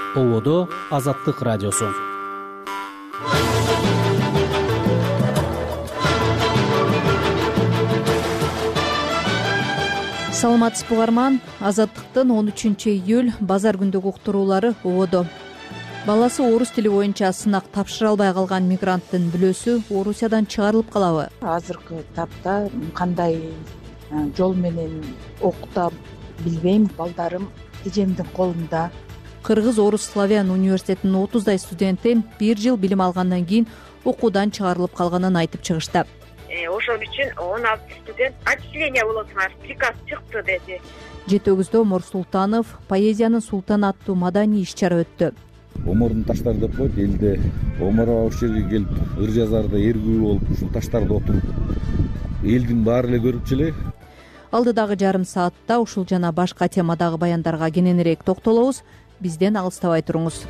Ободо Азаттык радиосу. Саламатсызбы угарман, Азаттыктын 13-июль базар күндөгү уктуруулары Ободо. Баласы орус тили боюнча сынак тапшыра албай калган мигранттын бүлөсү Орусиядан чыгарылып калабы? Азыркы тапта кандай жол менен окутам билбейм. Балдарым эжемдин колунда. Кыргыз Орус Славян университетинин 30дай студенти 1 жыл билим алгандан кийин окуудан чыгарылып калганын айтып чыгышты. Ошол үчүн 16 студент отчисление болосуңар, приказ чыкты деди. Жетөгүздө Омор Султанов поэзиянын султаны аттуу маданий иш-чара өттү. Омордун таштары деп коет элде. Омор аба ушул жерге келип ыр жазарда эргүү болуп ушул таштарда отуруп элдин баары эле көрүпчү эле. Алдыдагы жарым саатта ушул жана башка темадагы баяндарга кененирээк токтолобуз. Бизден алыстабай туруңуз.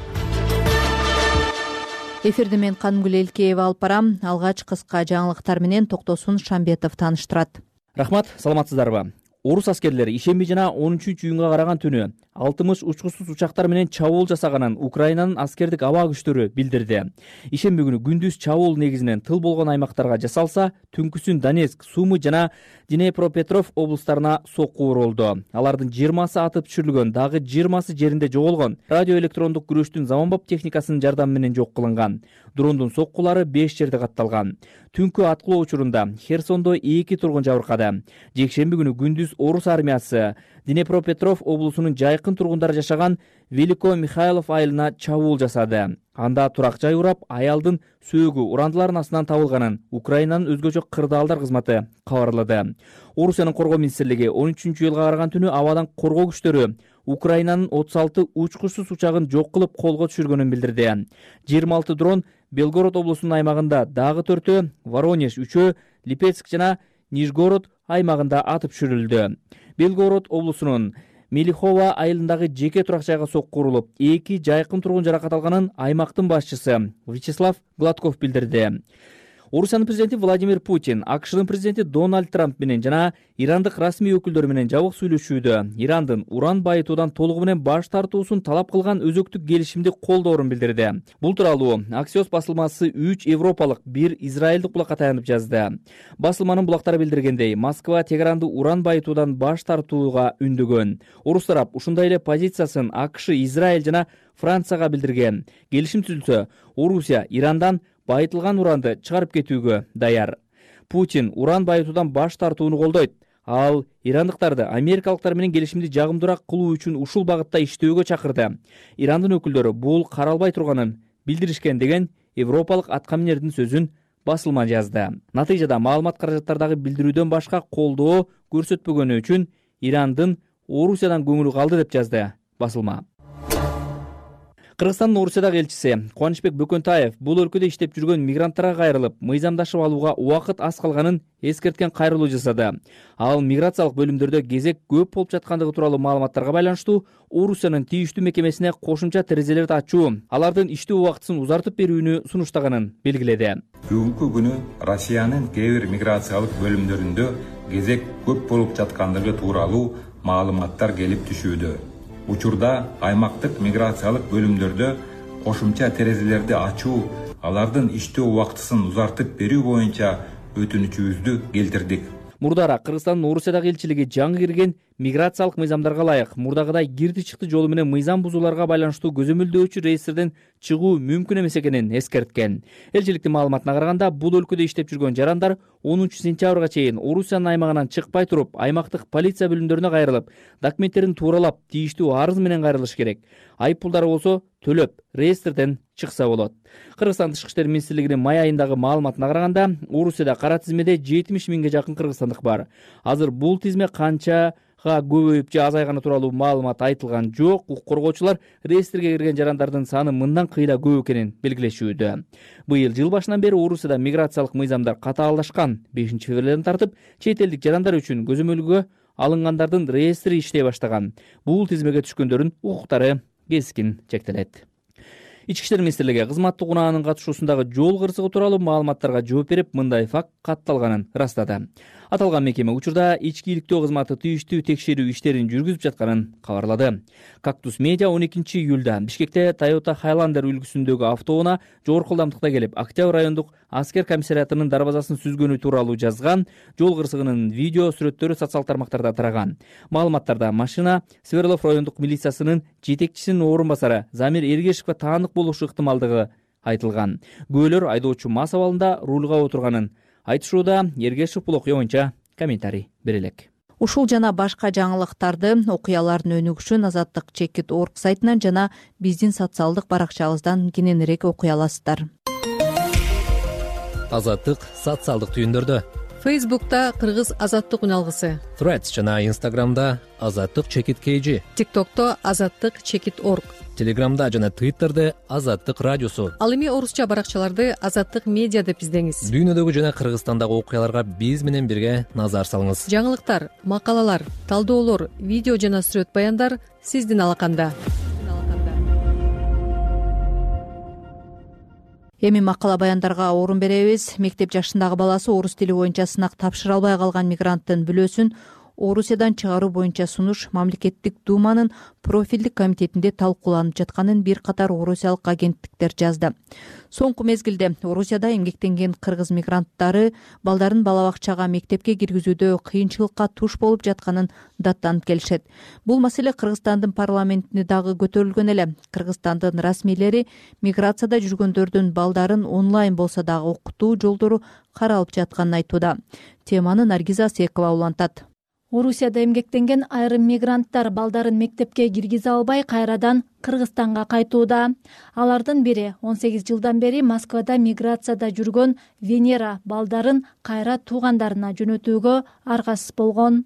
Эфирди мен Канымгүл Элкеева алып барам. Алгач кыска жаңылыктар менен Токтосун Шамбетов тааныштырат. Рахмат, саламатсыздарбы? Орус аскерлери ишемби жана 13-июнга караган түнү 60 учкучсуз учактар менен чабуул жасаганын Украинанын аскердик аба күчтөрү билдирди. Ишемби күнү күндүз чабуул негизинен тыл болгон аймактарга жасалса, түнкүсүн Донецк, Сумы жана Днепропетровск облустарына сокку урулду. Алардын 20сы атып түшүрүлгөн, дагы 20сы жеринде жоголгон. Радио электрондук күрөштүн заманбап техникасынын жардамы менен жок кылынган. Дрондун соккулары 5 жерде катталган. Түнкү аткылоо учурунда Херсондо 2 тургун жабыркады. Жекшемби күнү күндүз орус армиясы Днепропетровск облусунун жайкын тургундары жашаган Велико Михайлов айылына чабуул жасады. Анда турак жай урап, аялдын сөөгү урандылардын астынан табылганын Украинанын өзгөчө кырдаалдар кызматы кабарлады. Орусиянын коргоо министрлиги 13-июлга караган түнү абадан коргоо күчтөрү Украинанын 36 учкучсуз учагын жок кылып колго түшүргөнүн билдирди. 26 дрон Белгород облусунун аймагында, дагы 4-өө Воронеж, 3-өө Липецк жана Нижгород аймагында атып түшүрүлдү. Белгород облусунун Мелихова айылындагы жеке турак жайга сокку урулуп, 2 жайкын тургун жаракат алганын аймактын башчысы Вячеслав Гладков билдирди. Орусиянын президенти Владимир Путин, АКШнын президенти Дональд Трамп менен жана ирандык расмий өкүлдөр менен жабык сүйлөшүүдө Ирандын уран байытуудан толугу менен баш тартуусун талап кылган өзөктүк келишимди колдоорун билдирди. Бул тууралуу Axios басылмасы 3 европалык, 1 израилдик булакка таянып жазды. Басылманын булактары билдиргендей, Москва Тегеранды уран байытуудан баш тартууга үндөгөн. Орус тарап ушундай эле позициясын АКШ, Израиль жана Францияга билдирген. Келишим түзүлсө, Орусия Ирандан байытылган уранды чыгарып кетүүгө даяр. Путин уран байытуудан баш тартууну колдойт. Ал ирандыктарды америкалыктар менен келишимди жагымдуураак кылуу үчүн ушул багытта иштөөгө чакырды. Ирандын өкүлдөрү бул каралбай турганын билдиришкен деген европалык аткаминердин сөзүн басылма жазды. Натыйжада маалымат каражаттардагы билдирүүдөн башка колдоо көрсөтпөгөнү үчүн Ирандын Орусиядан көңүлү калды деп жазды басылма. Кыргызстандын Орусиядагы элчиси Кубанычбек Бөкөнтаев бул өлкөдө иштеп жүргөн мигранттарга кайрылып, мыйзамдашып алууга убакыт аз калганын эскерткен кайрылуу жасады. Ал миграциялык бөлүмдөрдө кезек көп болуп жаткандыгы тууралуу маалыматтарга байланыштуу Орусиянын тийиштүү мекемесине кошумча терезелерди ачуу, алардын иштөө убактысын узартып берүүнү сунуштаганын белгиледи. Бүгүнкү күнү Россиянын кээ бир миграциялык бөлүмдөрүндө кезек көп болуп жаткандыгы тууралуу маалыматтар келип түшүүдө. Учурда аймактык миграциялык бөлүмдөрдө кошумча терезелерди ачуу, алардын иштөө убактысын узартып берүү боюнча өтүнүчүбүздү келтирдик. Мурдара Кыргызстандын Орусиядагы элчилиги жаңы кирген миграциялык мыйзамдарга ылайык мурдагыдай кирди-чыкты жолу менен мыйзам бузууларга байланыштуу көзөмөлдөөчү рейстерден чыгуу мүмкүн эмес экенин эскерткен. Элчиликтин маалыматына караганда, бул өлкөдө иштеп жүргөн жарандар 10 сентябрга чейин Орусиянын аймагынан чыкпай туруп, аймактык полиция бөлүмдөрүнө кайрылып, документтерин тууралап, тийиштүү арыз менен кайрылыш керек. Айып пулдары болсо төлөп, реестрден чыкса болот. Кыргызстан Тышкы иштер министрлигинин май айындагы маалыматына караганда, Орусияда кара тизмеде 70 миңге жакын кыргызстандык бар. Азыр бул тизме канчага көбөйүп же азайганы тууралуу маалымат айтылган жок. Укук коргоочулар реестрге кирген жарандардын саны мындан кыйла көп экенин белгилешүүдө. Быйыл жыл башынан бери Орусияда миграциялык мыйзамдар катаалдашкан. 5-февралдан тартып чет элдик жарандар үчүн көзөмөлгө алынгандардын реестри иштей баштаган. Бул тизмеге түшкөндөрдүн укуктары кескин чектелет. Ички иштер министрлиги кызматтык унаанын катышуусундагы жол кырсыгы тууралуу маалыматтарга жооп берип, мындай факт катталганын ырастады. Аталган мекеме учурда ички иликтөө кызматы тийиштүү текшерүү иштерин жүргүзүп жатканын кабарлады. Кактус Медиа 12 июлда Бишкекте Toyota Highlander үлгүсүндөгү автоунаа жогорку ылдамдыкта келип, Октябрь райондук аскер комиссариатынын дарбазасын сүзгөнү тууралуу жазган. Жол кырсыгынын видео сүрөттөрү социал тармактарда тараган. Маалыматтарда машина Свердлов райондук милициясынын жетекчисинин орун басары Замир Эргешевге таандык болушу ыктымалдыгы айтылган. Күбөлөр айдоочу мас абалында рулга отурганын айтышууда. Эргешев бул окуя боюнча комментарий бере элек. Ушул жана башка жаңылыктарды, окуялардын өнүгүшүн Азаттык.org сайтынан жана биздин социалдык баракчабыздан кененирээк окуй аласыздар. Азаттык социалдык түйүндөрдө. Фейсбукта Кыргыз Азаттык үналгысы, Threads жана Instagramда Азаттык_KG, ТикТокто Азаттык_org, Телеграмда жана Twitterде Азаттык радиосу. ал эми орусча баракчаларды Азаттык медиа деп издеңиз. Дүйнөдөгү жана Кыргызстандагы окуяларга биз менен бирге назар салыңыз. Жаңылыктар, макалалар, талдоолор, видео жана сүрөт баяндар сиздин алаканда. Эми макала баяндарга орун беребиз. Мектеп жашындагы баласы орус тили боюнча сынак тапшыра албай калган мигранттын бүлөөсүн Орусиядан чыгаруу боюнча сунуш мамлекеттик думанын профилдик комитетинде талкууланып жатканын бир катар орусиялык агенттиктер жазды. Соңку мезгилде Орусияда эмгектенген кыргыз мигранттары балдарын бала бакчага, мектепке киргизүүдө кыйынчылыкка туш болуп жатканын даттанып келишет. Бул маселе Кыргызстандын парламентине дагы көтөрүлгөн эле. Кыргызстандын расмийлери миграцияда жүргөндөрдүн балдарын онлайн болсо дагы окутуу жолдору каралып жатканын айтууда. Теманы Наргиза Асекова улантат. Орусияда эмгектенген айрым мигранттар балдарын мектепке киргизе албай кайрадан Кыргызстанга кайтууда. Алардын бири 18 жылдан бери Москвада миграцияда жүргөн Венера балдарын кайра туугандарына жөнөтүүгө аргасыз болгон.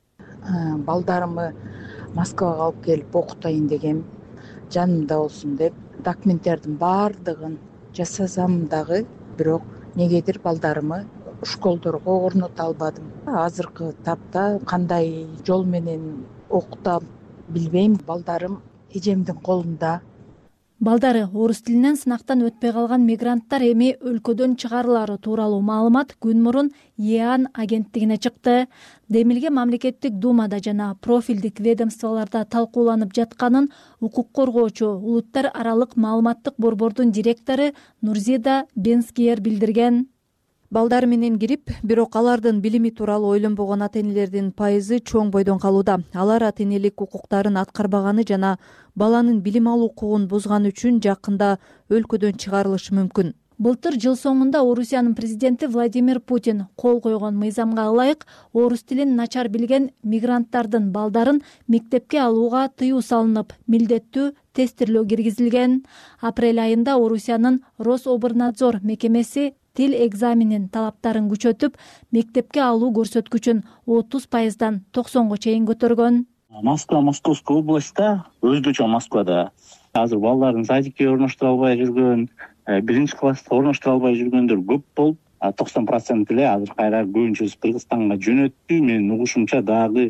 Балдарымы Москвага алып келип окутайын дегем, жанымда болсун деп документтердин баардыгын жасасам дагы, бирок негедир балдарымы школдорго орното албадым. Азыркы тапта кандай жол менен окутам билбейм. Балдарым эжемдин колунда. Балдары орус тилинен сынактан өтпөй калган мигранттар эми өлкөдөн чыгарылары тууралуу маалымат күн мурун ЕАН агенттигине чыкты. Демилге мамлекеттик думада жана профилдик ведомстволордо талкууланып жатканын укук коргоочу улуттар аралык маалыматтык борбордун директору Нурзида Бенскиер билдирген. Балдар менен кирип, бирок алардын билими тууралуу ойлонбогон ата-энелердин пайызы чоң бойдон калууда. Алар ата-энелик укуктарын аткарбаганы жана баланын билим алуу укугун бузганы үчүн жакында өлкөдөн чыгарылышы мүмкүн. Былтыр жыл соңунда Орусиянын президенти Владимир Путин кол койгон мыйзамга ылайык орус тилин начар билген мигранттардын балдарын мектепке алууга тыюу салынып, милдеттүү тестирлөө киргизилген. Апрель айында Орусиянын Рособорнадзор мекемеси тил экзаменин талаптарын күчөтүп, мектепке алуу көрсөткүчүн 30%дан 90га чейин көтөргөн. Москва, Московская областьта, өзгөчө Москвада азыр балдарын садикке орноштура албай жүргөн, биринчи класста орноштура албай жүргөндөр көп болуп, 90% эле азыр кайра көбүнчөсү Кыргызстанга жөнөттү. Менин угушумча дагы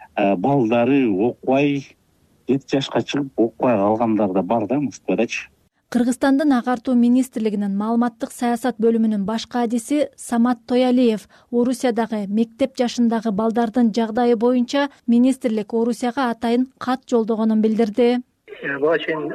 балдары окубай 7 жашка чыгып окубай калгандар да бар да Москвадачы. Кыргызстандын агартуу министрлигинин маалыматтык саясат бөлүмүнүн баш кадиси Самат Тоялиев Орусиядагы мектеп жашындагы балдардын жагдайы боюнча министрлик Орусияга атайын кат жолдогонун билдирди. Буга чейин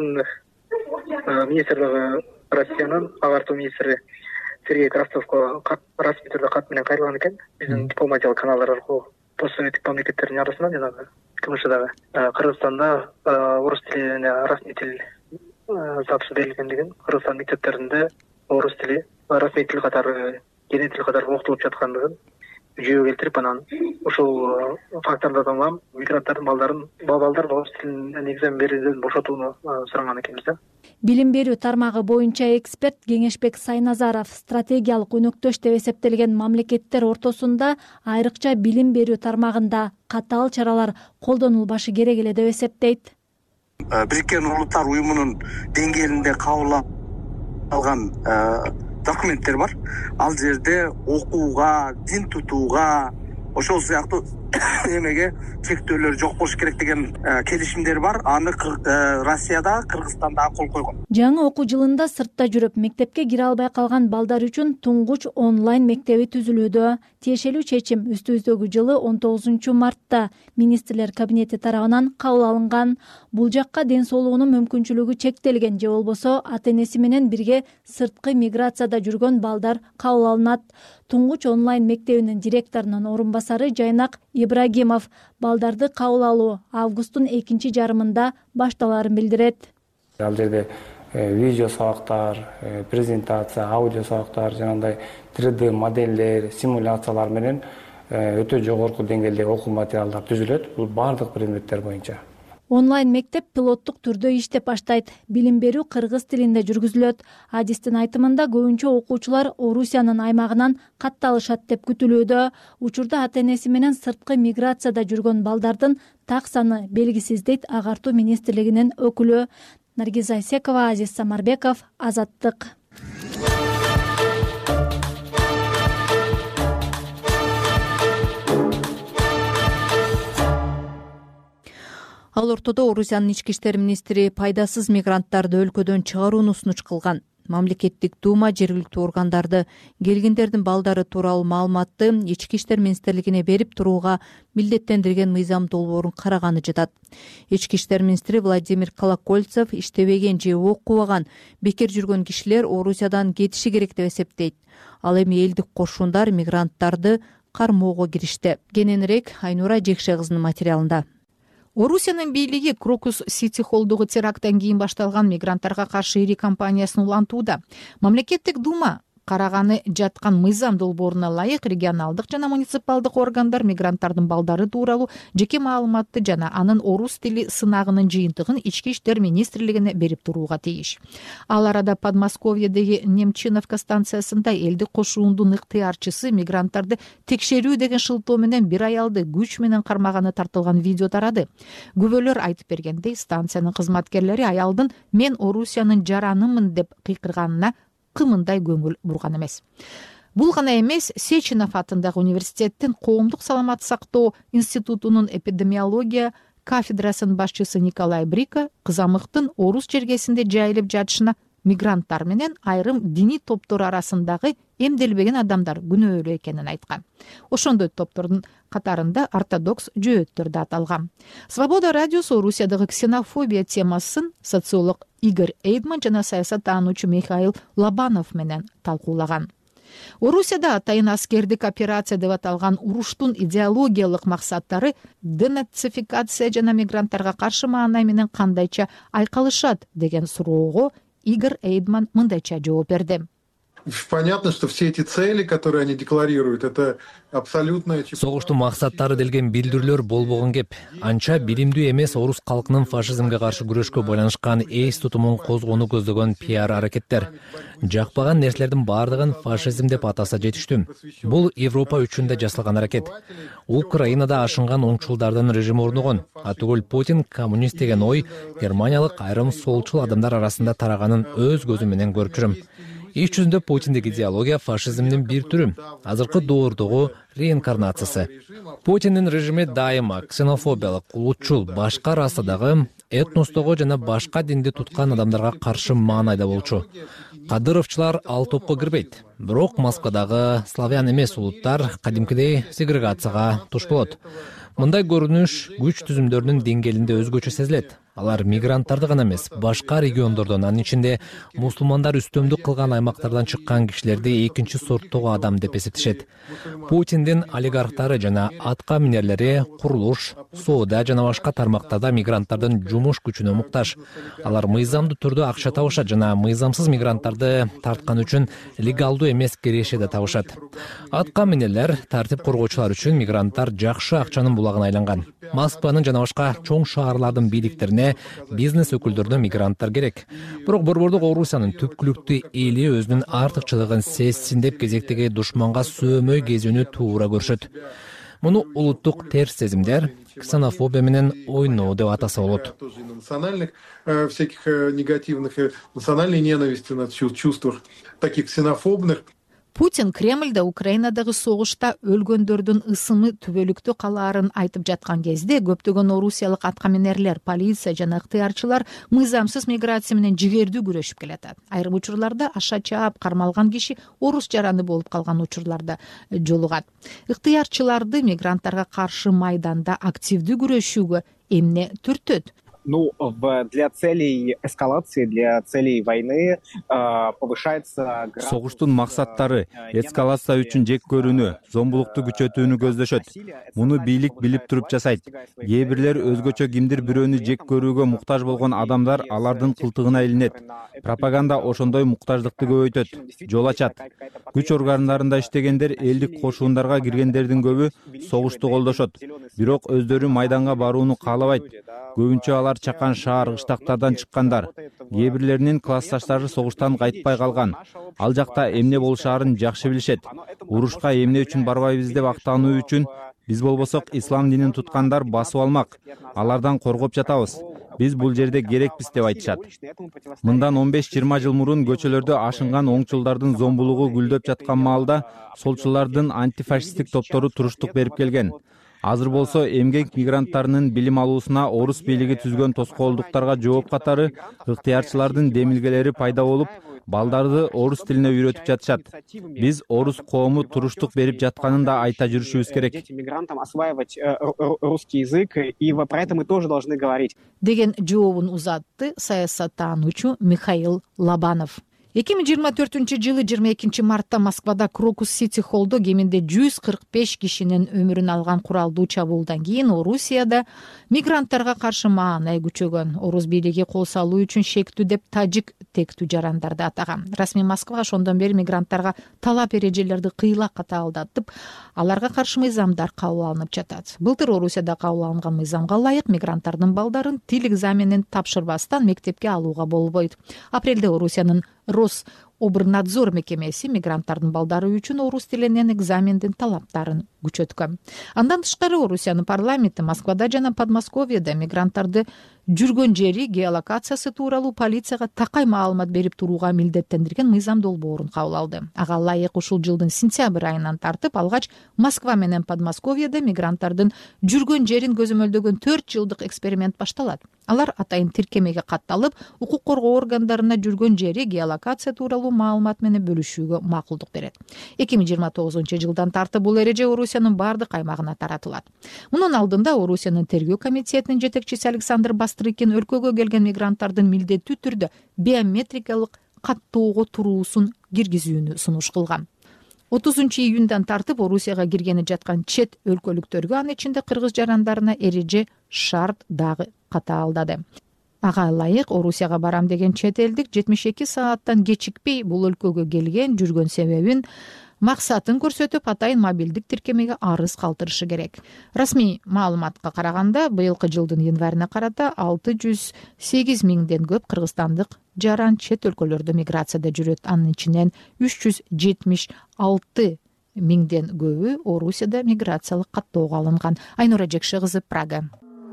министрлиги Россиянын агартуу министри Сергей Кравцовго расмий түрдө кат менен кайрылган экен. Биздин дипломатиялык каналдар аркылуу постсоветтик мамлекеттердин арасынан жанагы КМШдагы Кыргызстанда орус тилине расмий тил статусу берилгендигин, Кыргызстан мектептеринде орус тили расмий тил катары, кене тил катары окутулуп жаткандыгын жүйөгө келтирип, анан ушул фактордордон улам мигранттардын балдарын орус тилинен экзамен берүүдөн бошотууну суранган экенбиз да. Билим берүү тармагы боюнча эксперт Кеңешбек Сайназаров стратегиялык өнөктөш деп эсептелген мамлекеттер ортосунда айрыкча билим берүү тармагында катаал чаралар колдонулбашы керек эле деп эсептейт. Бириккен Улуттар уюмунун деңгээлинде кабыл алган документтер бар. Ал жерде окууга, дин тутууга, ошол сыяктуу эмеге чектөөлөр жок болуш керек деген келишимдер бар. Аны Россияда, Кыргызстанда кол койгон. Жаңы окуу жылында сыртта жүрүп мектепке кире албай калган балдар үчүн туңгуч онлайн мектеби түзүлүүдө. Тиешелүү чечим үстүбүздөгү жылы 19 мартта министрлер кабинети тарабынан кабыл алынган. Бул жакка ден соолугунун мүмкүнчүлүгү чектелген же болбосо ата-энеси менен бирге сырткы миграцияда жүргөн балдар кабыл алынат. Туңгуч онлайн мектебинин директорунун орун басары Жайнак Ибрагимов балдарды кабыл алуу августтун экинчи жарымында башталарын билдирет. Ал жерде видео сабактар, презентация, аудио сабактар, жанагындай 3D моделдер, симуляциялар менен өтө жогорку деңгээлдеги окуу материалдар түзүлөт. Бул бардык предметтер боюнча. Онлайн мектеп пилоттук түрдө иштеп баштайт. Билим берүү кыргыз тилинде жүргүзүлөт. Адистин айтымында көбүнчө окуучулар Орусиянын аймагынан катталышат деп күтүлүүдө. Учурда ата-энеси менен сырткы миграцияда жүргөн балдардын так саны белгисиз дейт Агартуу министрлигинин өкүлү. Наргиз Айсекова, Азиз Самарбеков, Азаттык. Ал ортодо Орусиянын ички иштер министри пайдасыз мигранттарды өлкөдөн чыгарууну сунуч кылган. Мамлекеттик дума жергиликтүү органдарды келгендердин балдары тууралуу маалыматты ички иштер министрлигине берип турууга милдеттендирген мыйзам долбоорун караганы жатат. Ички иштер министри Владимир Колокольцев иштебеген же окубаган бекер жүргөн кишилер Орусиядан кетиши керек деп эсептейт. Ал эми элдик кошундар мигранттарды кармоого киришти. Кененирээк Айнура Жекше кызынын материалында. Орусиянын бийлиги Крокус Сити холлдогу теракттан кийин башталган мигранттарга каршы ири кампаниясын улантууда. Мамлекеттик дума караганы жаткан мыйзам долбооруна ылайык регионалдык жана муниципалдык органдар мигранттардын балдары тууралуу жеке маалыматты жана анын орус тили сынагынын жыйынтыгын ички иштер министрлигине берип турууга тийиш. Ал арада Подмосковьедеги Немчиновка станциясында элдик кошуундун ыктыярчысы мигранттарды текшерүү деген шылтоо менен бир аялды күч менен кармаганы тартылган видео тарады. Күбөлөр айтып бергендей, станциянын кызматкерлери аялдын "мен Орусиянын жаранымын" деп кыйкырганына кымындай көңүл бурган эмес. Бул гана эмес, Сеченов атындагы университеттин коомдук саламат сактоо институтунун эпидемиология кафедрасынын башчысы Николай Брика кызамыктын орус жергесинде жайылып жатышына мигранттар менен айрым диний топтор арасындагы эмделбеген адамдар күнөөлүү экенин айткан. Ошондой топтордун катарында ортодокс жөөттөр да аталган. Свобода радиосу Орусиядагы ксенофобия темасын социолог Игорь Эйдман жана саясаттануучу Михаил Лобанов менен талкуулаган. Орусияда атайын аскердик операция деп аталган уруштун идеологиялык максаттары денацификация жана мигранттарга каршы маанай менен кандайча айкалышат деген суроого Игорь Эйдман мындайча жооп берди. Понятно, что все эти цели, которые они декларируют, это абсолютно... Согуштун максаттары делген билдирүүлөр болбогон кеп. Анча билимдүү эмес орус калкынын фашизмге каршы күрөшкө байланышкан эс тутумун козгоону көздөгөн пиар аракеттер. Жакпаган нерселердин бардыгын фашизм деп атаса жетиштүү. Бул Европа үчүн да жасалган аракет. Украинада ашынган оңчулдардын режими орногон. Атүгүл Путин коммунист деген ой германиялык айрым солчул адамдар арасында тараганын өз көзүм менен көрүп жүрөм. Иш жүзүндө Путиндик идеология фашизмдин бир түрү, азыркы доордогу реинкарнациясы. Путиндин режими дайыма ксенофобиялык, улутчул, башка расадагы, этностогу жана башка динди туткан адамдарга каршы маанайда болчу. Кадыровчулар ал топко кирбейт. Бирок Москвадагы славян эмес улуттар кадимкидей сегрегацияга туш болот. Мындай көрүнүш күч түзүмдөрүнүн деңгээлинде өзгөчө сезилет. Алар мигранттарды гана эмес, башка региондордон, анын ичинде мусулмандар үстөмдүк кылган аймактардан чыккан кишилерди экинчи сорттогу адам деп эсептешет. Путиндин олигархтары жана атка минерлери курулуш, соода жана башка тармактарда мигранттардын жумуш күчүнө муктаж. Алар мыйзамдуу түрдө акча табышат жана мыйзамсыз мигранттарды тарткан үчүн легалдуу эмес киреше да табышат. Атка минерлер, тартип коргоочулар үчүн мигранттар жакшы акчанын булагына айланган. Москванын жана башка чоң шаарлардын бийликтерине бизнес өкүлдөрүнө мигранттар керек. Бирок борбордук Орусиянын түпкүлүктүү эли өзүнүн артыкчылыгын сезсин деп кезектеги душманга сөөмөй кезүүнү туура көрүшөт. Муну улуттук терс сезимдер, ксенофобия менен ойноо деп атаса болот. Национальных всяких негативных, национальной ненависти на чувствах таких ксенофобных. Путин Кремльде Украинадагы согушта өлгөндөрдүн ысымы түбөлүктүү калаарын айтып жаткан кезде көптөгөн орусиялык аткаминерлер, полиция жана ыктыярчылар мыйзамсыз миграция менен жигердүү күрөшүп келатат. Айрым учурларда аша чаап кармалган киши орус жараны болуп калган учурларда жолугат. Ыктыярчыларды мигранттарга каршы майданда активдүү күрөшүүгө эмне түртөт? Для целей эскалации, для целей войны повышается... Согуштун максаттары эскалация үчүн жек көрүүнү, зомбулукту күчөтүүнү көздөшөт. Муну бийлик билип туруп жасайт. Кээ бирлер өзгөчө кимдир бирөөнү жек көрүүгө муктаж болгон адамдар алардын кылтыгына илинет. Пропаганда ошондой муктаждыкты көбөйтөт, жол ачат. Күч органдарында иштегендер элдик кошундарга киргендердин көбү согушту колдошот. Бирок өздөрү майданга барууну каалабайт. Көбүнчө алар чакан шаар, кыштактардан чыккандар. Кээ бирлеринин классташтары согуштан кайтпай калган. Ал жакта эмне болушаарын жакшы билишет. Урушка эмне үчүн барбайбыз деп актануу үчүн биз болбосок ислам динин туткандар басып алмак. Алардан коргоп жатабыз. Биз бул жерде керекпиз деп айтышат. Мындан 15-20 жыл мурун көчөлөрдө ашынган оңчулдардын зомбулугу гүлдөп жаткан маалда солчулардын антифашисттик топтору туруштук берип келген. Азыр болсо эмгек мигранттарынын билим алуусуна орус бийлиги түзгөн тоскоолдуктарга жооп катары ыктыярчылардын демилгелери пайда болуп, балдарды орус тилине үйрөтүп жатышат. Биз орус коому туруштук берип жатканын да айта жүрүшүбүз керек. Мигрантам осваивать русский язык, и про это мы тоже должны говорить. Деген жообун узатты саясаттануучу Михаил Лобанов. 2024-жылы 22 мартта Москвада Крокус Сити Холлдо кеминде 145 кишинин өмүрүн алган куралдуу чабуулдан кийин Орусияда мигранттарга каршы маанай күчөгөн. Орус бийлиги кол салуу үчүн шектүү деп тажик тектүү жарандарды атаган. Расмий Москва ошондон бери мигранттарга талап эрежелерди кыйла катаалдатып, аларга каршы мыйзамдар кабыл алынып жатат. Былтыр Орусияда кабыл алынган мыйзамга ылайык мигранттардын балдарын тил экзаменин тапшырбастан мектепке алууга болбойт. Апрелде Орусиянын Рособрнадзор мекемеси мигранттардын балдары үчүн орус тилинен экзамендин талаптарын күчөткөн. Андан тышкары Орусиянын парламенти Москвада жана Подмосковьеда мигранттарды жүргөн жери, геолокациясы тууралуу полицияга такай маалымат берип турууга милдеттендирген мыйзам долбоорун кабыл алды. Ага ылайык ушул жылдын сентябрь айынан тартып алгач Москва менен Подмосковьеда мигранттардын жүргөн жерин көзөмөлдөгөн 4 жылдык эксперимент башталат. Алар атайын тиркемеге катталып, укук коргоо органдарына жүргөн жери, геолокация тууралуу маалымат менен бөлүшүүгө макулдук берет. 2029-жылдан тартып бул эреже Орусиянын бардык аймагына таратылат. Мунун алдында Орусиянын тергөө комитетинин жетекчиси Александр Бастрыкин өлкөгө келген мигранттардын милдеттүү түрдө биометрикалык каттоого туруусун киргизүүнү сунуш кылган. 30-июндан тартып Орусияга киргени жаткан чет өлкөлүктөргө, анын ичинде кыргыз жарандарына эреже шарт дагы катаалдады. Ага ылайык Орусияга барам деген чет элдик 72 сааттан кечикпей бул өлкөгө келген, жүргөн себебин, максатын көрсөтүп, атайын мобилдик тиркемеге арыз калтырышы керек. Расмий маалыматка караганда, быйылкы жылдын январына карата 608 миңден көп кыргызстандык жаран чет өлкөлөрдө миграцияда жүрөт. Анын ичинен 376 миңден көбү Орусияда миграциялык каттоого алынган. Айнура Жекши кызы, Прага.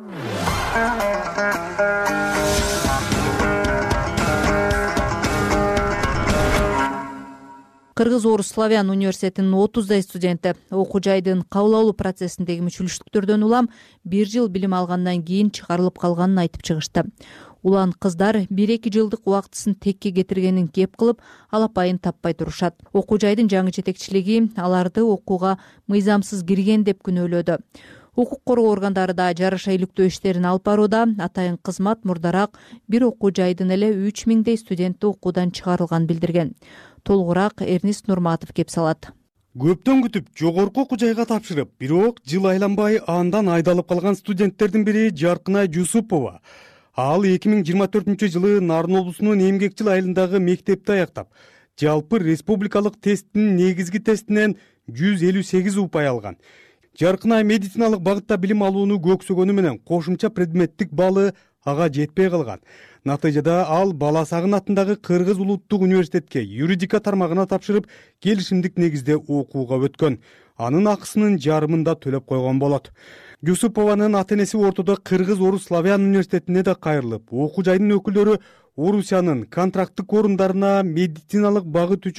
Кыргыз-Орус Славян университетинин 30дай студенти окуу жайдын кабыл алуу процессиндеги мүчүлүштүктөрдөн улам 1 жыл билим алгандан кийин чыгарылып калганын айтып чыгышты. Улан кыздар 1-2 жылдык убактысын текке кетиргенин кеп кылып, алапайын таппай турушат. Окуу жайдын жаңы жетекчилиги аларды окууга мыйзамсыз кирген деп күнөөлөдү. Укук коргоо органдары да жараша иликтөө иштерин алып барууда. Атайын кызмат мурдараак бир окуу жайдын эле 3000дей студентти окуудан чыгарылганын билдирген. Толугураак Эрнист Нурматов кеп салат. Көптөн күтүп жогорку окуу жайга тапшырып, бирок жыл айланбай андан айдалып калган студенттердин бири Жаркынай Жусупова. Ал 2024-жылы Нарын облусунун Эмгекчил айылындагы мектепти аяктап, жалпы республикалык тесттин негизги тестинен 158 упай алган. Жаркынай медициналык багытта билим алууну көксөгөнү менен кошумча предметтик баллы ага жетпей калган. Натыйжада ал Бала Сагын атындагы Кыргыз улуттук университетке юридика тармагына тапшырып, келишимдик негизде окууга өткөн. Анын акысынын жарымын да төлөп койгон болот. Жусупованын ата-энеси ортодо Кыргыз-Орус Славян университетине да кайрылып, окуу жайдын өкүлдөрү Орусиянын контракттык орундарына медициналык багыт үчүн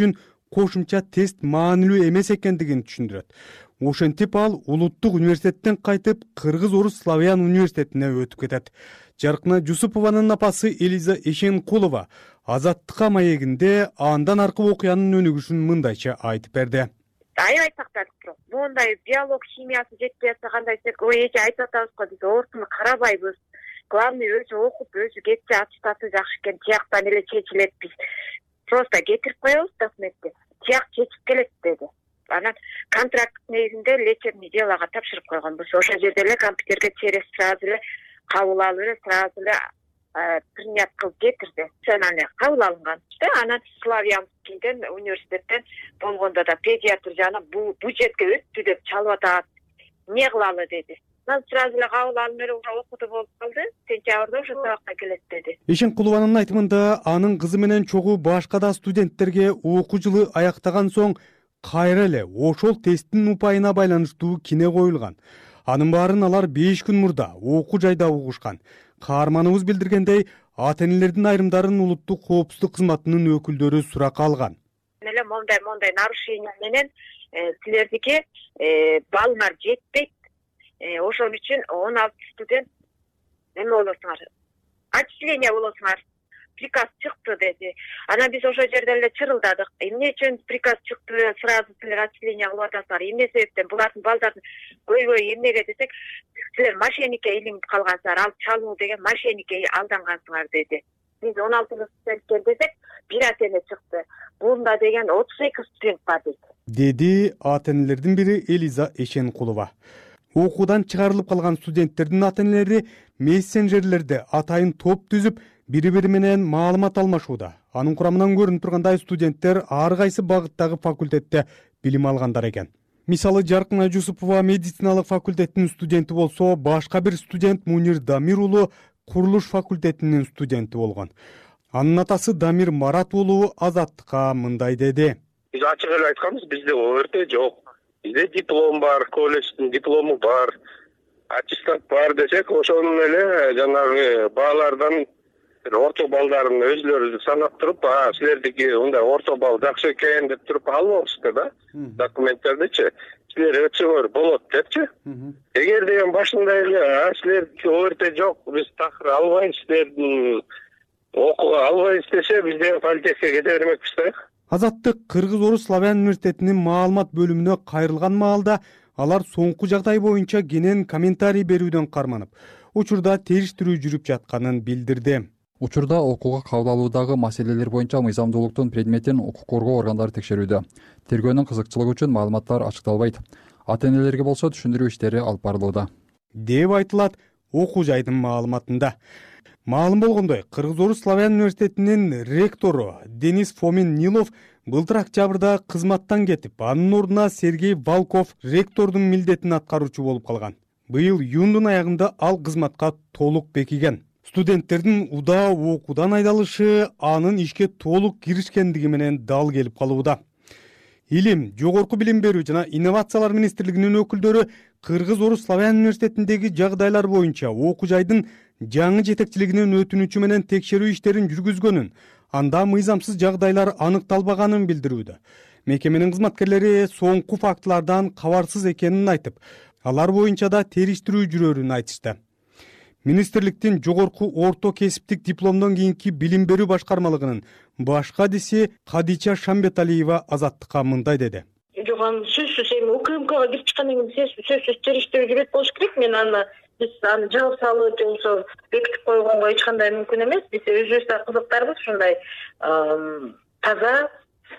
кошумча тест маанилүү эмес экендигин түшүндүрөт. Ошентип ал улуттук университеттен кайтып Кыргыз Орус Славян университетине өтүп кетет. Жаркына Жусупованын апасы Элиза Эшенкулова Азаттыкка маегинде андан аркы окуянын өнүгүшүн мындайча айтып берди. Аябай тактадык бирок моундай биолог химиясы жетпей атса кандай десек, ой эже айтып атабыз го, биз ортуну карабайбыз. Главный өзү окуп, өзү кетсе аттестаты жакшы экен, тияктан эле чечилет, биз просто кетирип коебуз документти. Тияк чечип келет деди. Анан контракт негизинде лечебный делого тапшырып койгонбуз. Ошол жерде эле компьютерге через сразу эле кабыл алып эле сразу эле принят кылып кетирди. Анан эле кабыл алынган. Анан Славянскийден университеттен болгондо да педиатр жана бул жерге өттү деп чалып атат. Эмне кылалы деди. Анан сразу эле кабыл алып эле уже окутуу болуп калды. Сентябрда уже сабакка келет деди. Эшенкулованын айтымында анын кызы менен чогуу башка да студенттерге окуу жылы аяктаган соң кайра эле ошол тесттин упайына байланыштуу кине коюлган. Анын баарын алар 5 күн мурда окуу жайда угушкан. Каарманыбыз билдиргендей, ата-энелердин айрымдарын улуттук коопсуздук кызматынын өкүлдөрү суракка алган. Эле мондай нарушение менен силердики баллар жетпейт. Ошон үчүн 16 студент эме болосуңар, отчисление болосуңар. Приказ чыкты деди. Анан биз ошол жерде эле чырылдадык. Эмне үчүн приказ чыкты, сразу силер отчисление кылып атасыңар? Эмне себептен? Булардын балдарын көйгөй эмнеге десек, силер мошенникке илинип калгансыңар, ал чалуу деген мошенникке алдангансыңар деди. Биз 16 студентке десек, бир ата-эне чыкты. Бунда деген 32 студент бар деди ата-энелердин бири Элиза Эшенкулова. Окуудан чыгарылып калган студенттердин ата-энелери мессенжерлерде атайын топ түзүп, бири-бири менен маалымат алмашууда. Анын курамынан көрүнүп тургандай студенттер ар кайсы багыттагы факультетте билим алгандар экен. Мисалы Жаркына Жусупова медициналык факультеттин студенти болсо, башка бир студент Мунир Дамир уулу курулуш факультетинин студенти болгон. Анын атасы Дамир Марат уулу Азаттыкка мындай деди. Биз ачык эле айтканбыз, бизде ОРТ жок. Бизде диплом бар, колледждин диплому бар, аттестат бар десек, ошонун эле жанагы баалардан орто балдарын өзүлөрү санап туруп, силердики мындай орто балл жакшы экен деп туруп албапсыздар да, документтердичи. Силер өтсөңөр болот депчи. Эгер деген башында эле силердики ОРТ жок, биз такыр албайбыз, силердин окууга албайбыз десе, биз деген политехке кете бермекпиз да. Азаттык Кыргыз Орус Славян университетинин маалымат бөлүмүнө кайрылган маалда алар соңку жагдай боюнча кенен комментарий берүүдөн карманып, учурда териштирүү жүрүп жатканын билдирди. Учурда окууга кабыл алуудагы маселелер боюнча мыйзамдуулуктун предметин укук коргоо органдары текшерүүдө. Тергөөнүн кызыкчылыгы үчүн маалыматтар ачыкталбайт. Ата-энелерге болсо түшүндүрүү иштери алып барылууда, деп айтылат окуу жайдын маалыматында. Маалым болгондой, Кыргыз Орус Славян университетинин ректору Денис Фомин Нилов былтыр октябрда кызматтан кетип, анын ордуна Сергей Волков ректордун милдетин аткаруучу болуп калган. Быйыл июндун аягында ал кызматка толук бекиген. Студенттердин удаа окуудан айдалышы анын ишке толук киришкендиги менен дал келип калууда. Илим, жогорку билим берүү жана инновациялар министрлигинин өкүлдөрү Кыргыз Орус Славян университетиндеги жагдайлар боюнча окуу жайдын жаңы жетекчилигинин өтүнүчү менен текшерүү иштерин жүргүзгөнүн, анда мыйзамсыз жагдайлар аныкталбаганын билдирүүдө. Мекеменин кызматкерлери соңку фактылардан кабарсыз экенин айтып, алар боюнча да териштирүү жүрөрүн айтышты. Министрликтин жогорку орто кесиптик дипломдон кийинки билим берүү башкармалыгынын башка адиси Кадича Шамбеталиева Азаттыкка мындай деди. Жок, сөзсүз эми УКМКга кирип чыккандан кийин сөзсүз териштирүү жүрөт болуш керек. Мен биз аны жабып салып же болбосо бекитип койгонго эч кандай мүмкүн эмес. Биз өзүбүз да кызыктарбыз ушундай таза,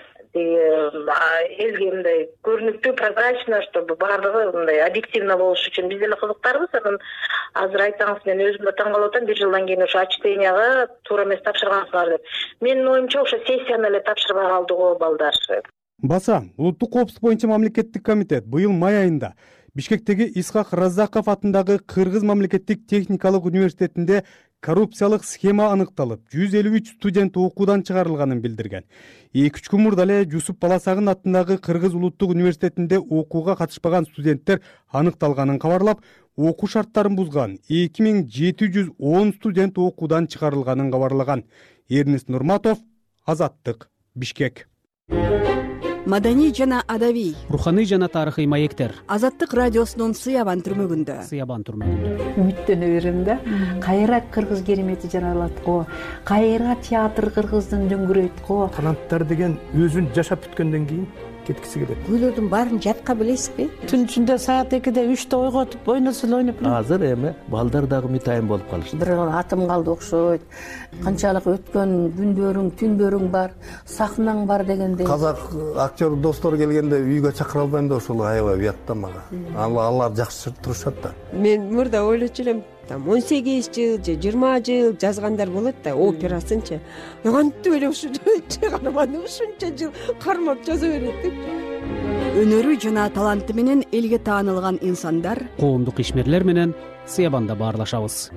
элге мындай көрүнүктүү, прозрачно, чтобы баардыгы мындай объективно болуш үчүн биз деле кызыктарбыз. Анан азыр айтсаңыз, мен өзүм да таң калып атам, 1 жылдан кийин ошо отчисленияга туура эмес тапшыргансыңар деп. Менин оюмча ошо сессияны эле тапшырбай калды го балдар. Баса, улуттук коопсуздук боюнча мамлекеттик комитет быйыл май айында Бишкектеги Исхак Раззаков атындагы Кыргыз мамлекеттик техникалык университетинде коррупциялык схема аныкталып, 153 студент окуудан чыгарылганын билдирген. 2-3 күн мурда эле Жусуп Баласагын атындагы Кыргыз улуттук университетинде окууга катышпаган студенттер аныкталганын кабарлап, окуу шарттарын бузган 2710 студент окуудан чыгарылганын кабарлаган. Эрнест Нурматов, Азаттык, Бишкек. маданий жана адабий, руханий жана тарыхый маектер. Азаттык радиосунун Сыябан түрмөгүндө. Үмүттөнө берем да. Кайра кыргыз керемети жаралат го, кайра театр кыргыздын дөңгүрөйт го. Таланттар деген өзүн жашап бүткөндөн кийин кеткиси келет. Күйлөрдүн баарын жатка билесизби? Түн ичинде саат 2-де 3-те ойготуп, ойносул ойноп. Азыр эми балдар дагы мытайын болуп калышты. Бир атым калды окшойт. Канчалык өткөн күндөрүң, түндөрүң бар, сахнаң бар дегендей. Казак актер достор келгенде үйгө чакыра албайм да ошол аябай уятта мага. Алар жакшы турушат да. Мен мурда ойлочу элем, 18 жыл же 20 жыл жазгандар болот да, операсынчы. Кантип эле ушунча каарманды ушунча жыл кармап жаза берет деп. Өнөрү жана таланты менен элге таанылган инсандар Коомдук ишмерлер менен Сыябанда баарлашабыз.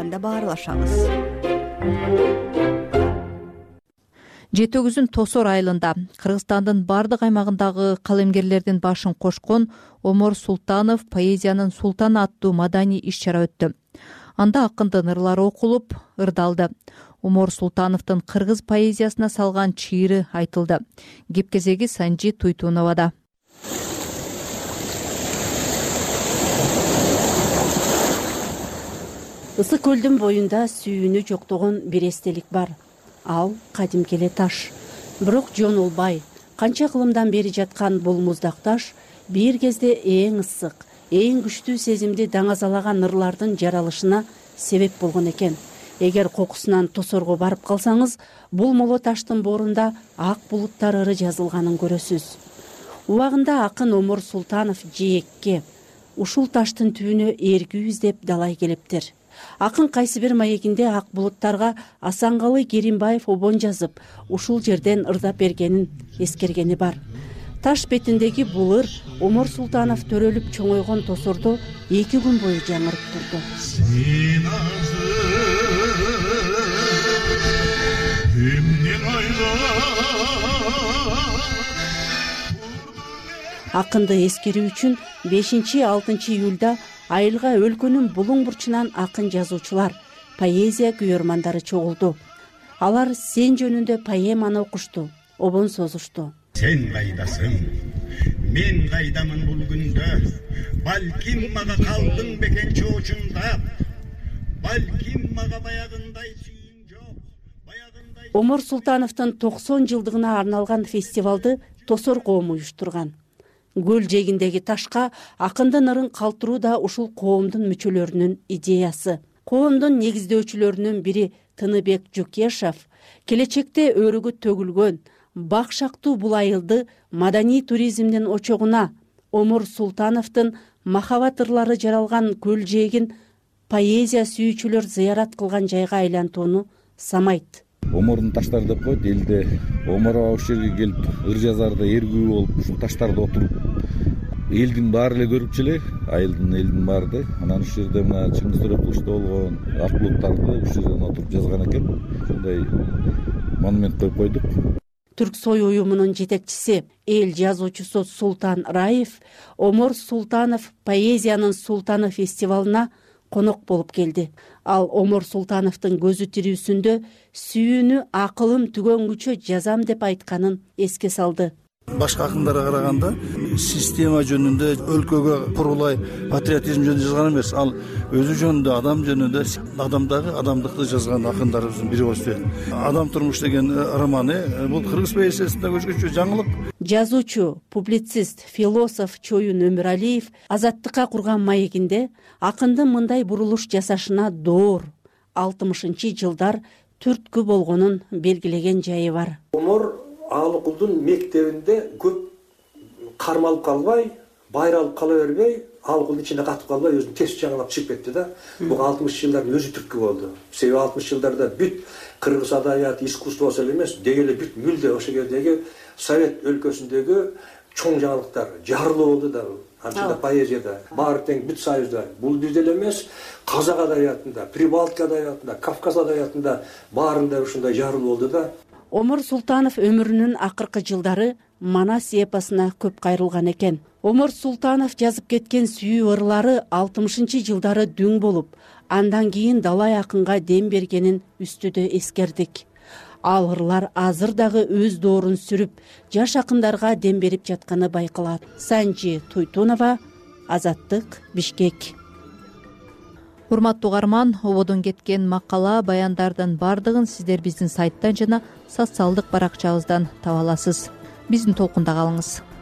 Жетөгүзүн Тосор айылында Кыргызстандын бардык аймагындагы калемгерлердин башын кошкон Омор Султанов поэзиянын султаны аттуу маданий иш-чара өттү. Анда акындын ырлары окулуп, ырдалды. Омор Султановдун кыргыз поэзиясына салган чыйры айтылды. Кепкезеги Санжи Туйтуновада. Ысык көлдүн боюнда сүйүүнү жоктогон бир эстелик бар. Ал кадимки эле таш. Бирок жонулбай, канча кылымдан бери жаткан бул муздак таш бир кезде эң ысык, эң күчтүү сезимди даңазалаган ырлардын жаралышына себеп болгон экен. Эгер кокусунан Тосорго барып калсаңыз, бул моло таштын боорунда ак булуттар ыры жазылганын көрөсүз. Убагында акын Омор Султанов жээкке, ушул таштын түбүнө эргүү издеп далай келиптир. Акын кайсы бир маегинде ак булуттарга Асанкалы Керимбаев обон жазып, ушул жерден ырдап бергенин эскергени бар. Таш бетиндеги бул ыр Омор Султанов төрөлүп чоңойгон Тосордо 2 күн бою жаңырып турду. Акынды эскерүү үчүн 5-6 июлда айылга өлкөнүн булуң бурчунан акын жазуучулар, поэзия күйөрмандары чогулду. Алар сен жөнүндө поэманы окушту, обон созушту. Сен кайдасың, мен кайдамын бул күндө, балким мага калдың бекен чоочундап, балким мага баягындай сүйүң жок. Омор Султановдун 90 жылдыгына арналган фестивалды Тосор коому уюштурган. Көл жээгиндеги ташка акындын ырын калтыруу да ушул коомдун мүчөлөрүнүн идеясы. Коомдун негиздөөчүлөрүнүн бири Тыныбек Жукешев келечекте өрүгү төгүлгөн бак шактуу бул айылды маданий туризмдин очогуна, Омор Султановдун махабат ырлары жаралган көл жээгин поэзия сүйүүчүлөр зыярат кылган жайга айлантууну самайт. Омордун таштары деп койт, элде Омор аба ушул жерге келип ыр жазарда эргүү болуп, ушул таштарда отуруп, элдин баары эле көрүпчү эле, айылдын элдин баары да. Анан ушул жерде мына Чыңгыз Төрөкуловдо болгон ак булуттарды ушул жерден отуруп жазган экен. Ушундай монумент коюп койдук. Түрксой уюмунун жетекчиси, эл жазуучусу Султан Раев Омор Султанов поэзиянын султаны фестивалына конок болуп келди. Ал Омор Султановдун көзү тирүүсүндө сүйүүнү акылым түгөнгүчө жазам деп айтканын эске салды. Башка акындарга караганда система жөнүндө, өлкөгө курулай патриотизм жөнүндө жазган эмес. Ал өзү жөнүндө, адам жөнүндө, адамдагы адамдыкты жазган акындарыбыздын бири болуп келет. Адам турмуш деген романы бул кыргыз поэзиясында өзгөчө жаңылык. Жазуучу, публицист, философ Чоюн Өмүралиев Азаттыкка курган маегинде акындын мындай бурулуш жасашына доор 60-жылдар түрткү болгонун белгилеген жайы бар. Омор Алыкулдун мектебинде көп кармалып калбай, байралып кала бербей, Алыкулдун ичинде катып калбай, өзүн тез жаңылап чыгып кетти да. Бул 60-жылдардын өзү түрткү болду. Себеби 60-жылдарда бүт кыргыз адабияты, искусствосу эле эмес, деги эле бүт мүлдө ошол жердеги Совет өлкөсүндөгү чоң жаңылыктар жарылуу болду да. Анча поэзияда, баары тең бүт союзда. Бул бизде эле эмес, Казак адабиятында, Прибалтика адабиятында, Кавказ адабиятында баарында ушундай жарылуу болду да. Омор Султанов өмүрүнүн акыркы жылдары Манас эпосуна көп кайрылган экен. Омор Султанов жазып кеткен сүйүү ырлары 60-жылдары дүң болуп, андан кийин далай акынга дем бергенин үстүдө эскердик. ал ырлар азыр дагы өз доорун сүрүп жаш акындарга дем берип жатканы байкалат. Санжи Туйтунова, Азаттык, Бишкек. Урматтуу угарман, ободон кеткен макала, баяндардын бардыгын сиздер биздин сайттан жана социалдык баракчабыздан таба аласыз. Биздин толкунда калыңыз.